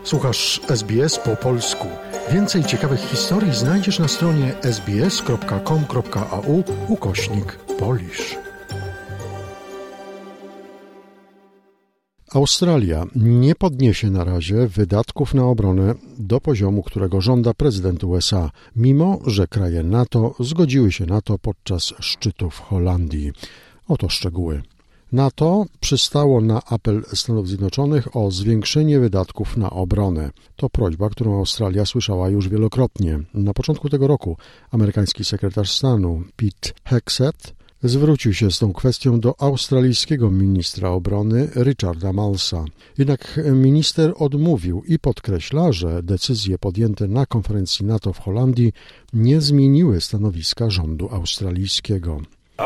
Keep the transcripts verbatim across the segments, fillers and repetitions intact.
Słuchasz S B S po polsku. Więcej ciekawych historii znajdziesz na stronie sbs.com.au ukośnik Polish. Australia nie podniesie na razie wydatków na obronę do poziomu, którego żąda prezydent U S A, mimo że kraje NATO zgodziły się na to podczas szczytu w Holandii. Oto szczegóły. NATO przystało na apel Stanów Zjednoczonych o zwiększenie wydatków na obronę. To prośba, którą Australia słyszała już wielokrotnie. Na początku tego roku amerykański sekretarz stanu Pete Hegseth zwrócił się z tą kwestią do australijskiego ministra obrony Richarda Marlesa. Jednak minister odmówił i podkreśla, że decyzje podjęte na konferencji NATO w Holandii nie zmieniły stanowiska rządu australijskiego.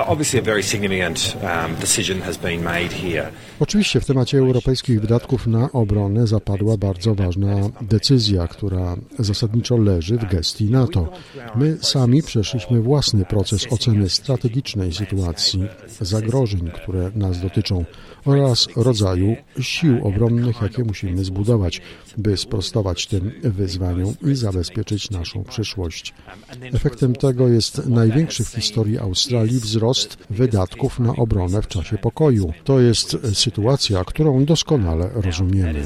Oczywiście w temacie europejskich wydatków na obronę zapadła bardzo ważna decyzja, która zasadniczo leży w gestii NATO. My sami przeszliśmy własny proces oceny strategicznej sytuacji, zagrożeń, które nas dotyczą oraz rodzaju sił obronnych, jakie musimy zbudować, by sprostować tym wyzwaniom i zabezpieczyć naszą przyszłość. Efektem tego jest największy w historii Australii wzrost wydatków na obronę w czasie pokoju. To jest sytuacja, którą doskonale rozumiemy.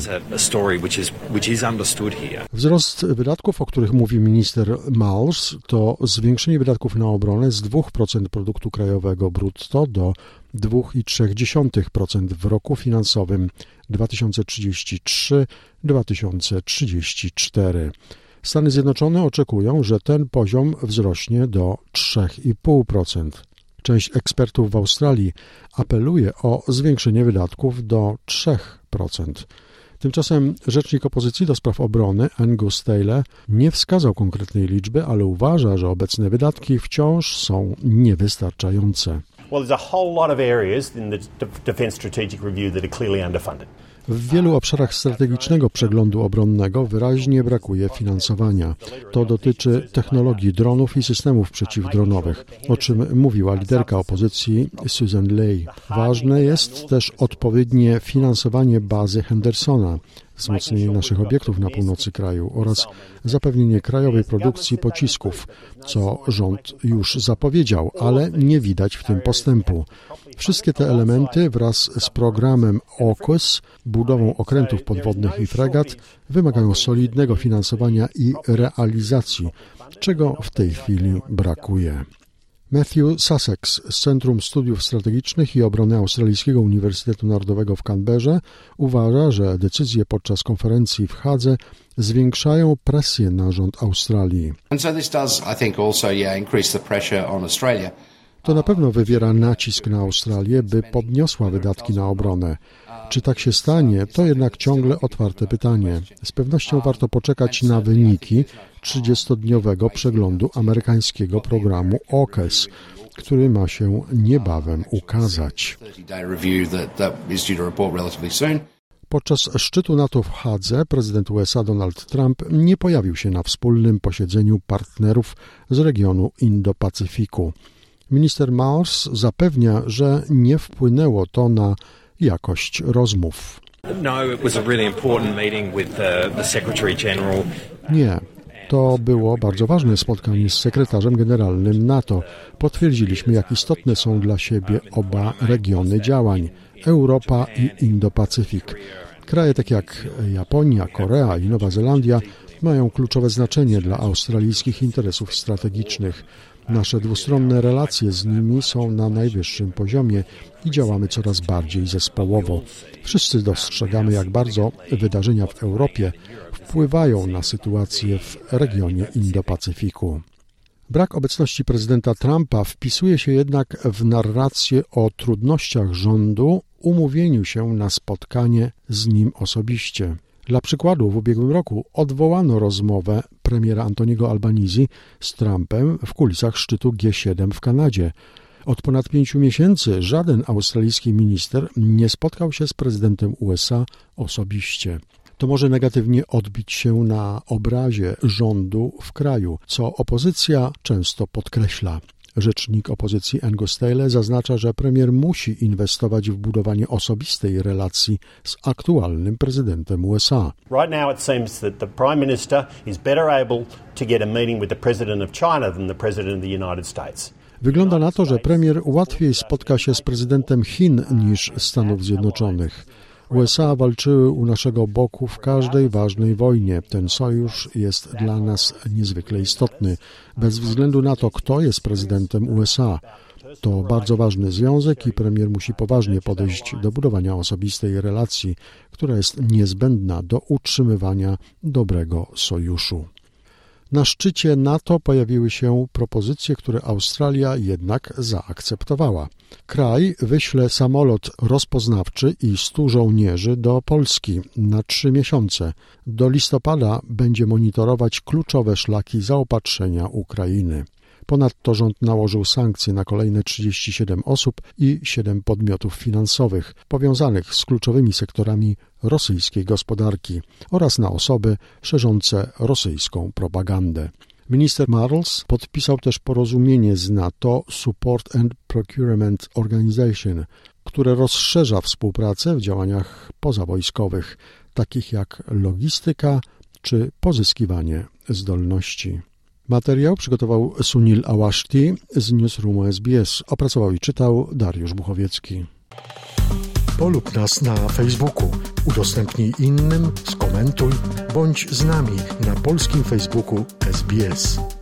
Wzrost wydatków, o których mówi minister Marles, to zwiększenie wydatków na obronę z dwa procent produktu krajowego brutto do dwa przecinek trzy procent w roku finansowym dwa tysiące trzydziesty trzeci do dwa tysiące trzydziestego czwartego. Stany Zjednoczone oczekują, że ten poziom wzrośnie do trzy przecinek pięć procent. Część ekspertów w Australii apeluje o zwiększenie wydatków do trzy procent. Tymczasem rzecznik opozycji do spraw obrony Angus Taylor nie wskazał konkretnej liczby, ale uważa, że obecne wydatki wciąż są niewystarczające. Well, there's a whole lot of areas in the Defence Strategic Review that are clearly underfunded. W wielu obszarach strategicznego przeglądu obronnego wyraźnie brakuje finansowania. To dotyczy technologii dronów i systemów przeciwdronowych, o czym mówiła liderka opozycji Susan Ley. Ważne jest też odpowiednie finansowanie bazy Hendersona, wzmocnienie naszych obiektów na północy kraju oraz zapewnienie krajowej produkcji pocisków, co rząd już zapowiedział, ale nie widać w tym postępu. Wszystkie te elementy wraz z programem AUKUS, budową okrętów podwodnych i fregat, wymagają solidnego finansowania i realizacji, czego w tej chwili brakuje. Matthew Sussex z Centrum Studiów Strategicznych i Obrony Australijskiego Uniwersytetu Narodowego w Canberrze uważa, że decyzje podczas konferencji w Hadze zwiększają presję na rząd Australii. To na pewno wywiera nacisk na Australię, by podniosła wydatki na obronę. Czy tak się stanie, to jednak ciągle otwarte pytanie. Z pewnością warto poczekać na wyniki trzydziestodniowego przeglądu amerykańskiego programu AUKUS, który ma się niebawem ukazać. Podczas szczytu NATO w Hadze prezydent U S A Donald Trump nie pojawił się na wspólnym posiedzeniu partnerów z regionu Indo-Pacyfiku. Minister Marles zapewnia, że nie wpłynęło to na jakość rozmów. Nie, to było bardzo ważne spotkanie z sekretarzem generalnym NATO. Potwierdziliśmy, jak istotne są dla siebie oba regiony działań, Europa i Indo-Pacyfik. Kraje takie jak Japonia, Korea i Nowa Zelandia mają kluczowe znaczenie dla australijskich interesów strategicznych. Nasze dwustronne relacje z nimi są na najwyższym poziomie i działamy coraz bardziej zespołowo. Wszyscy dostrzegamy, jak bardzo wydarzenia w Europie wpływają na sytuację w regionie Indo-Pacyfiku. Brak obecności prezydenta Trumpa wpisuje się jednak w narrację o trudnościach rządu umówieniu się na spotkanie z nim osobiście. Dla przykładu w ubiegłym roku odwołano rozmowę premiera Antoniego Albanizi z Trumpem w kulisach szczytu G siedem w Kanadzie. Od ponad pięciu miesięcy żaden australijski minister nie spotkał się z prezydentem U S A osobiście. To może negatywnie odbić się na obrazie rządu w kraju, co opozycja często podkreśla. Rzecznik opozycji Angus Taylor zaznacza, że premier musi inwestować w budowanie osobistej relacji z aktualnym prezydentem U S A. Right now it seems that the Prime Minister is better able to get a meeting with the President of China than the President of the United States. Wygląda na to, że premier łatwiej spotka się z prezydentem Chin niż Stanów Zjednoczonych. U S A walczyły u naszego boku w każdej ważnej wojnie. Ten sojusz jest dla nas niezwykle istotny, bez względu na to, kto jest prezydentem U S A. To bardzo ważny związek i premier musi poważnie podejść do budowania osobistej relacji, która jest niezbędna do utrzymywania dobrego sojuszu. Na szczycie NATO pojawiły się propozycje, które Australia jednak zaakceptowała. Kraj wyśle samolot rozpoznawczy i stu żołnierzy do Polski na trzy miesiące. Do listopada będzie monitorować kluczowe szlaki zaopatrzenia Ukrainy. Ponadto rząd nałożył sankcje na kolejne trzydzieści siedem osób i siedem podmiotów finansowych powiązanych z kluczowymi sektorami rosyjskiej gospodarki oraz na osoby szerzące rosyjską propagandę. Minister Marles podpisał też porozumienie z NATO Support and Procurement Organization, które rozszerza współpracę w działaniach pozawojskowych, takich jak logistyka czy pozyskiwanie zdolności. Materiał przygotował Sunil Awashti z Newsroomu S B S. Opracował i czytał Dariusz Buchowiecki. Polub nas na Facebooku, udostępnij innym, skomentuj, bądź z nami na polskim Facebooku S B S.